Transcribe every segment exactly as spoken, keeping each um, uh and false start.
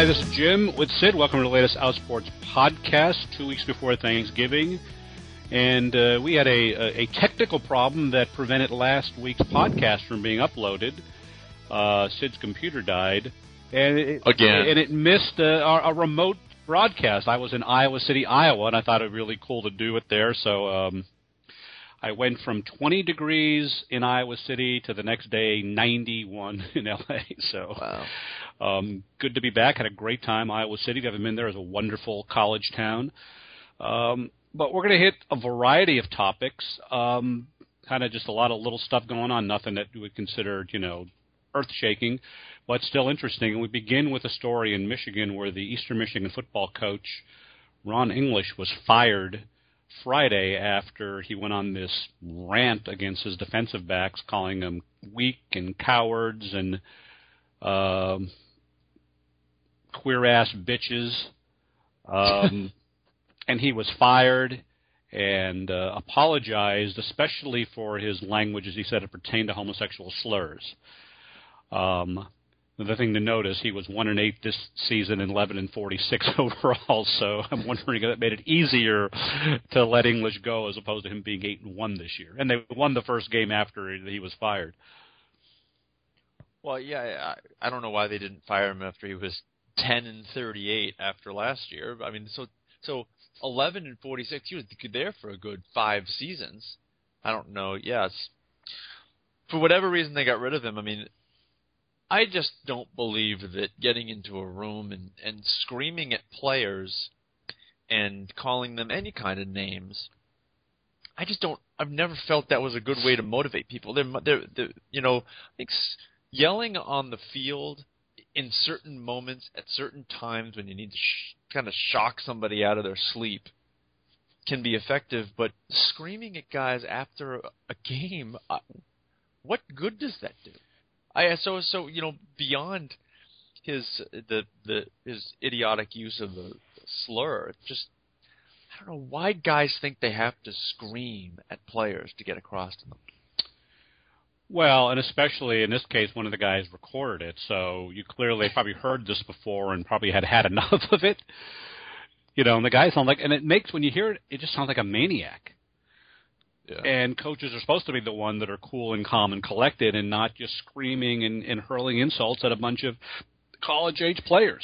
Hi, this is Jim with Sid. Welcome to the latest Outsports podcast, two weeks before Thanksgiving. And uh, we had a, a, a technical problem that prevented last week's podcast from being uploaded. Uh, Sid's computer died. And it, Again. And it missed uh, our, our remote broadcast. I was in Iowa City, Iowa, and I thought it would be really cool to do it there. So um, I went from twenty degrees in Iowa City to the next day, ninety-one in L A. So wow. um, good to be back. Had a great time. Iowa City, if you haven't been there, is a wonderful college town. Um, but we're going to hit a variety of topics, um, kind of just a lot of little stuff going on, nothing that we would consider, you know, earth-shaking, but still interesting. And we begin with a story in Michigan where the Eastern Michigan football coach, Ron English, was fired Friday after he went on this rant against his defensive backs, calling them weak and cowards and um, queer-ass bitches. Um, and he was fired and uh, apologized, especially for his language, as he said, it pertained to homosexual slurs. Um, the thing to notice, he was one and eight this season and eleven and forty-six overall. So I'm wondering if that made it easier to let English go as opposed to him being eight and one this year. And they won the first game after he was fired. Well, yeah, I, I don't know why they didn't fire him after he was ten and thirty-eight after last year. I mean, so so eleven and forty-six, he was there for a good five seasons. I don't know. Yeah, it's, for whatever reason they got rid of him. I mean, I just don't believe that getting into a room and, and screaming at players and calling them any kind of names, I just don't. I've never felt that was a good way to motivate people. They're, they're, they're you know, I think yelling on the field in certain moments at certain times when you need to sh- kind of shock somebody out of their sleep can be effective, but screaming at guys after a, a game, uh, what good does that do? I so so you know, beyond his the the his idiotic use of the slur, just I don't know why guys think they have to scream at players to get across to them. Well, and especially in this case, one of the guys recorded it, so you clearly probably heard this before and probably had had enough of it. You know, and the guy sounds like, and it makes, when you hear it, it just sounds like a maniac. Yeah. And coaches are supposed to be the one that are cool and calm and collected and not just screaming and, and hurling insults at a bunch of college-age players.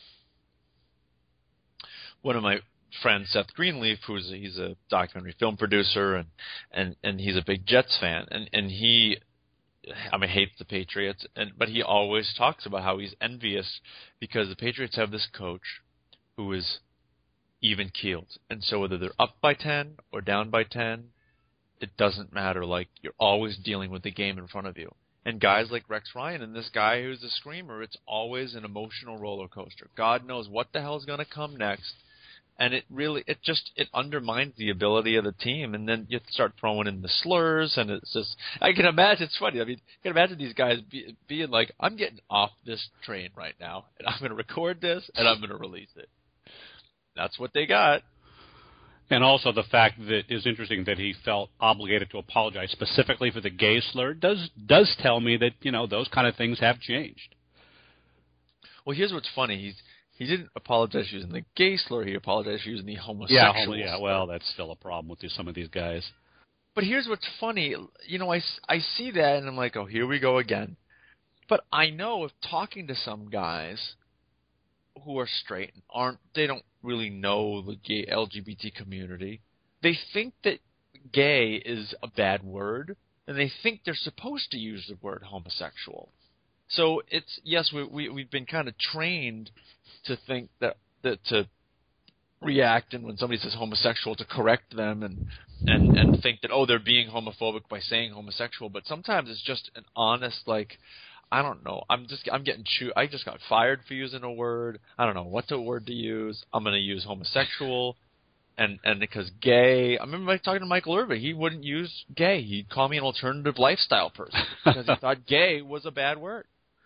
One of my friends, Seth Greenleaf, who's a, he's a documentary film producer and, and, and he's a big Jets fan, and, and he I mean hates the Patriots, and but he always talks about how he's envious because the Patriots have this coach who is even-keeled, and so whether they're up by ten or down by ten, it doesn't matter. Like, you're always dealing with the game in front of you. And guys like Rex Ryan and this guy who's a screamer, it's always an emotional roller coaster. God knows what the hell's going to come next. And it really, it just, it undermines the ability of the team. And then you start throwing in the slurs, and it's just, I can imagine, it's funny. I mean, I can imagine these guys be, being like, I'm getting off this train right now, and I'm going to record this, and I'm going to release it. That's what they got. And also the fact that is interesting that he felt obligated to apologize specifically for the gay slur does does tell me that, you know, those kind of things have changed. Well, here's what's funny. He's he didn't apologize for using the gay slur. He apologized for using the homosexual yeah, yeah, slur. Well, that's still a problem with some of these guys. But here's what's funny. You know, I, I see that, and I'm like, oh, here we go again. But I know if talking to some guys who are straight and aren't, they don't really know the gay L G B T community. They think that gay is a bad word, and they think they're supposed to use the word homosexual. So it's, yes, we, we, we've been kind of trained to think that, that to react, and when somebody says homosexual, to correct them and, and, and think that, oh, they're being homophobic by saying homosexual. But sometimes it's just an honest, like, I don't know. I'm just I'm getting chewed. I just got fired for using a word. I don't know what the word to use. I'm going to use homosexual, and and because gay. I remember like, talking to Michael Irvin. He wouldn't use gay. He'd call me an alternative lifestyle person because he thought gay was a bad word.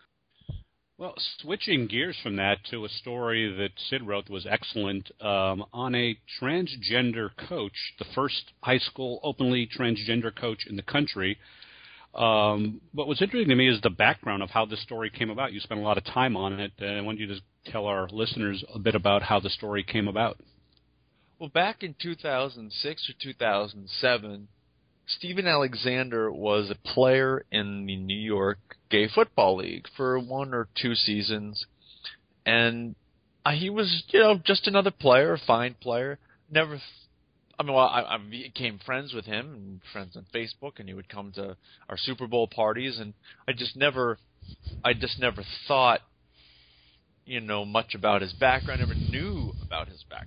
Well, switching gears from that to a story that Sid wrote was excellent um, on a transgender coach, the first high school openly transgender coach in the country. Um, but what's interesting to me is the background of how this story came about. You spent a lot of time on it, and I want you to tell our listeners a bit about how the story came about. Well, back in two thousand six or two thousand seven, Stephen Alexander was a player in the New York Gay Football League for one or two seasons, and uh, he was, you know, just another player, a fine player. Never, I mean, well, I, I became friends with him and friends on Facebook, and he would come to our Super Bowl parties, and I just never, I just never thought, you know, much about his background. I never knew about his background.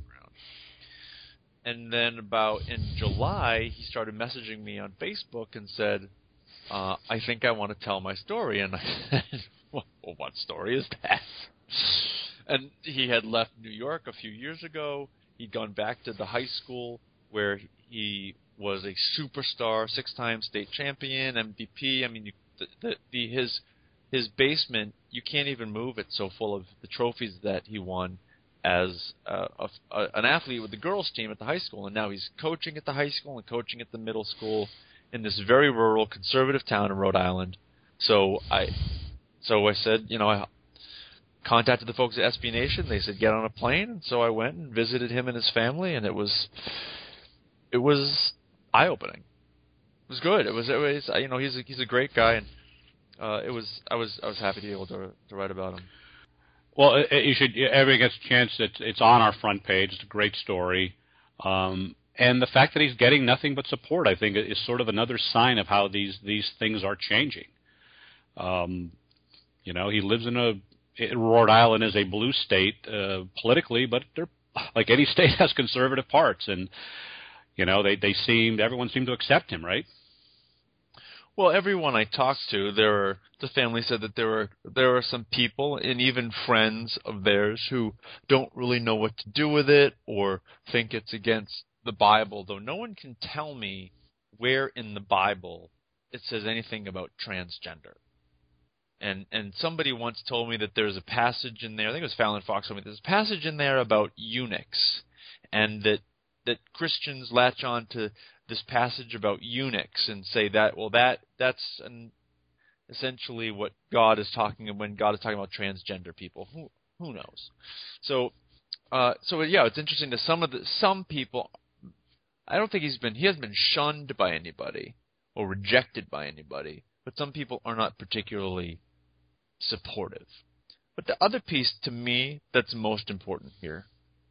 And then about in July, he started messaging me on Facebook and said, uh, I think I want to tell my story. And I said, well, what story is that? And he had left New York a few years ago. He'd gone back to the high school where he was a superstar, six-time state champion, M V P. I mean, you, the, the, the, his his basement, you can't even move it, so full of the trophies that he won as a, a, a, an athlete with the girls' team at the high school. And now he's coaching at the high school and coaching at the middle school in this very rural, conservative town in Rhode Island. So I, so I said, you know, I contacted the folks at S B Nation. They said, get on a plane. And so I went and visited him and his family, and it was, it was eye-opening. It was good. It was, it was, you know, he's a, he's a great guy, and uh, it was, I was, I was happy to be able to to write about him. Well, you should, everybody gets a chance. It's, it's on our front page. It's a great story. Um, and the fact that he's getting nothing but support, I think, is sort of another sign of how these, these things are changing. Um, you know, he lives in a, Rhode Island is a blue state uh, politically, but they're, like any state has conservative parts. And, you know, they, they seemed, everyone seemed to accept him, right? Well, everyone I talked to, there were, the family said that there were there were some people and even friends of theirs who don't really know what to do with it or think it's against the Bible, though no one can tell me where in the Bible it says anything about transgender. And and somebody once told me that there's a passage in there, I think it was Fallon Fox told me, there's a passage in there about eunuchs, and that that Christians latch on to this passage about eunuchs and say that, well, that that's an, essentially what God is talking about when God is talking about transgender people. Who who knows? So, uh, so yeah, it's interesting that some of the some people, I don't think he's been he hasn't been shunned by anybody or rejected by anybody, but some people are not particularly supportive. But the other piece to me that's most important here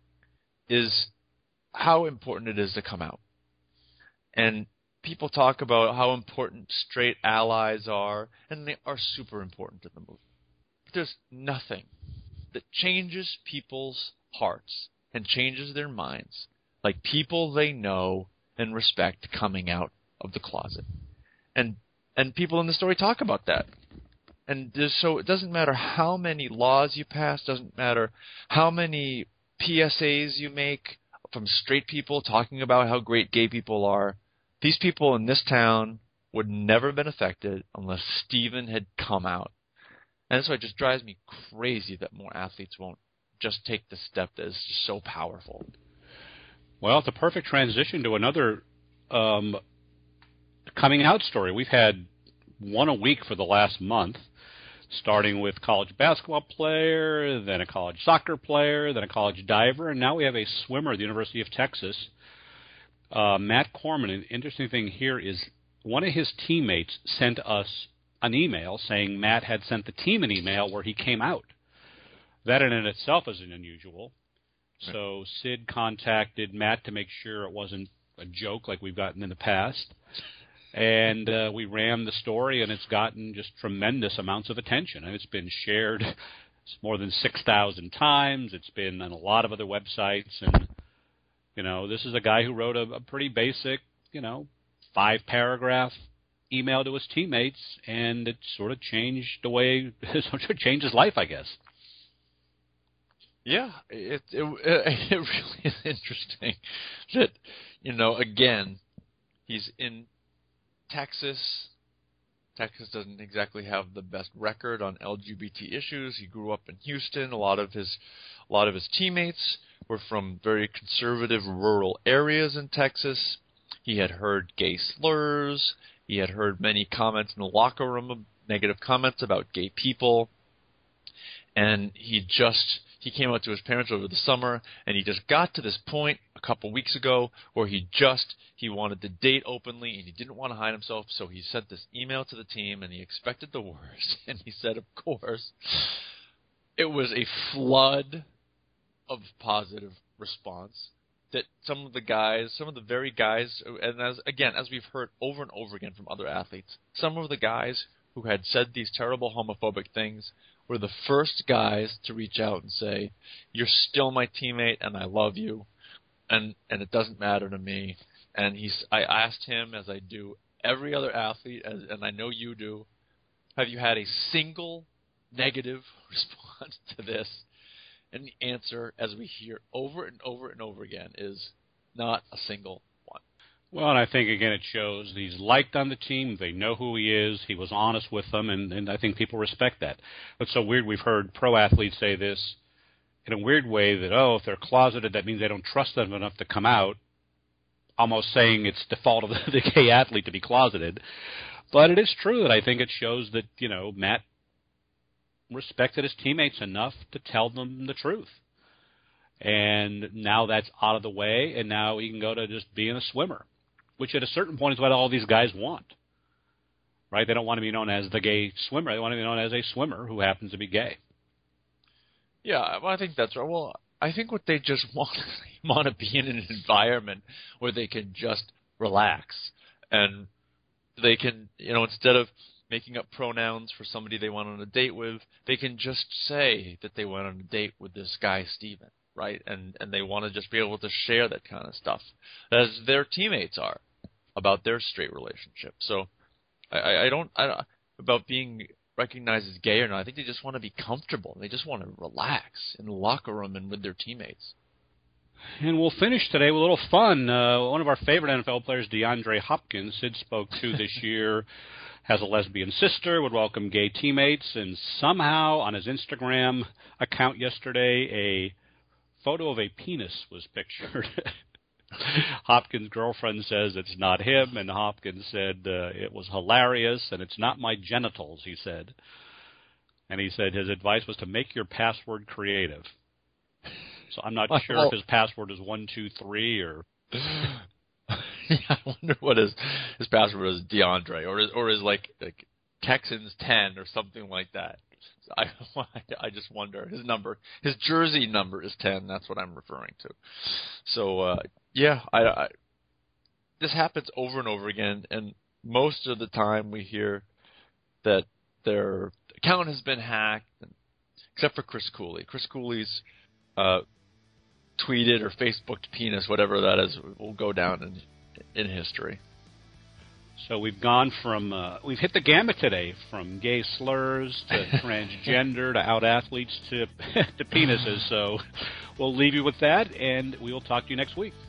is how important it is to come out. And people talk about how important straight allies are, and they are super important in the movement. But there's nothing that changes people's hearts and changes their minds like people they know and respect coming out of the closet. And and people in the story talk about that. And so it doesn't matter how many laws you pass, doesn't matter how many P S As you make from straight people talking about how great gay people are. These people in this town would never have been affected unless Stephen had come out. And that's why it just drives me crazy that more athletes won't just take the step that is just so powerful. Well, it's a perfect transition to another um, coming out story. We've had one a week for the last month, starting with college basketball player, then a college soccer player, then a college diver, and now we have a swimmer at the University of Texas. Uh, Matt Corman. An interesting thing here is one of his teammates sent us an email saying Matt had sent the team an email where he came out. That in and itself isn't unusual. Right. So Sid contacted Matt to make sure it wasn't a joke like we've gotten in the past. And uh, we ran the story, and it's gotten just tremendous amounts of attention. And it's been shared more than six thousand times. It's been on a lot of other websites, and you know, this is a guy who wrote a, a pretty basic, you know, five-paragraph email to his teammates, and it sort of changed the way, it sort of changed his life, I guess. Yeah, it, it it really is interesting that, you know, again, he's in Texas. Texas doesn't exactly have the best record on L G B T issues. He grew up in Houston. A lot of his, a lot of his teammates were from very conservative rural areas in Texas. He had heard gay slurs. He had heard many comments in the locker room, negative comments about gay people, and he just he came out to his parents over the summer, and he just got to this point a couple weeks ago where he just he wanted to date openly, and he didn't want to hide himself, so he sent this email to the team, and he expected the worst, and he said, of course, it was a flood of positive response. That some of the guys, some of the very guys, and as again, as we've heard over and over again from other athletes, some of the guys who had said these terrible homophobic things were the first guys to reach out and say, "You're still my teammate, and I love you, and and it doesn't matter to me." And he's, I asked him, as I do every other athlete, as, and I know you do, have you had a single negative response to this? And the answer, as we hear over and over and over again, is not a single one. Well, and I think, again, it shows he's liked on the team. They know who he is. He was honest with them, and, and I think people respect that. It's so weird. We've heard pro athletes say this in a weird way that, oh, if they're closeted, that means they don't trust them enough to come out, almost saying it's the fault of the, the gay athlete to be closeted. But it is true that I think it shows that, you know, Matt respected his teammates enough to tell them the truth. And now that's out of the way, and now he can go to just being a swimmer, which at a certain point is what all these guys want. Right? They don't want to be known as the gay swimmer. They want to be known as a swimmer who happens to be gay. Yeah, well, I think that's right. Well, I think what they just want, they want to be in an environment where they can just relax. And they can, you know, instead of making up pronouns for somebody they went on a date with, they can just say that they went on a date with this guy, Steven, right? And and they want to just be able to share that kind of stuff, as their teammates are, about their straight relationship. So I, I, don't, I don't, about being recognized as gay or not, I think they just want to be comfortable. They just want to relax in the locker room and with their teammates. And we'll finish today with a little fun. Uh, one of our favorite N F L players, DeAndre Hopkins, Sid spoke to this year, has a lesbian sister, would welcome gay teammates, and somehow on his Instagram account yesterday, a photo of a penis was pictured. Hopkins' girlfriend says it's not him, and Hopkins said uh, it was hilarious, and it's not my genitals, he said. And he said his advice was to make your password creative. So I'm not sure well, if his password is one two three or. Yeah, I wonder what his his password is, DeAndre, or is or is like like Texans ten or something like that. So I I just wonder his number, his jersey number is ten. That's what I'm referring to. So uh, yeah, I, I this happens over and over again, and most of the time we hear that their account has been hacked, except for Chris Cooley. Chris Cooley's uh, tweeted or Facebooked penis, whatever that is, will go down in in history. So we've gone from, uh, we've hit the gamut today, from gay slurs to transgender to out athletes to, to penises. So we'll leave you with that, and we will talk to you next week.